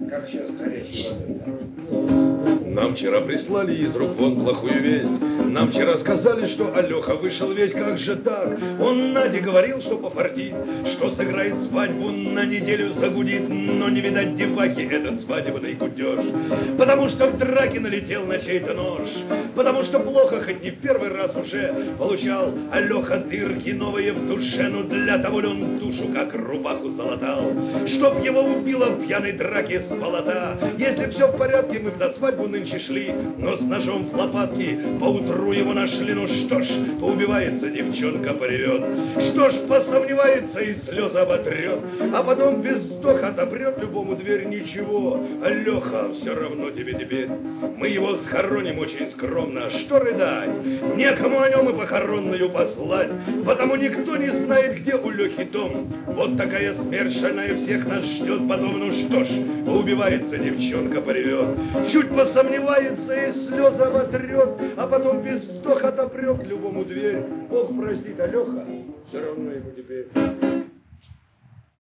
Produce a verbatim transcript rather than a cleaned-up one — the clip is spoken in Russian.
как сейчас горячий воды. Нам вчера прислали из рук вон плохую весть. Нам вчера сказали, что Алёха вышел весь. Как же так? Он Наде говорил, что пофартит, что сыграет свадьбу, на неделю загудит. Но не видать девахи этот свадебный кутеж. Потому что в драке налетел на чей-то нож. Потому что плохо, хоть не в первый раз уже, получал Алёха дырки новые в душе. Ну для того ли он душу, как рубаху залатал, чтоб его убило в пьяной драке сволота. Если все в порядке, мы б на свадьбу нынче шли, но с ножом в лопатке поутру его нашли. Ну что ж, поубивается девчонка, поревет. Что ж, посомневается и слезы оботрет, а потом без вздоха отопрет любому дверь. Ничего, Алёха, все равно тебе теперь. Мы его схороним очень скромно. Что рыдать? Некому о нем и похоронную послать, потому никто не знает, где у Лёхи дом. Вот такая смерть шальная всех нас ждет потом. Ну что ж, поубивается девчонка, поревет. Чуть посомневается и слезы оботрет, а потом без вздоха отопрет любому дверь. Бог простит, Алёха, все равно ему теперь.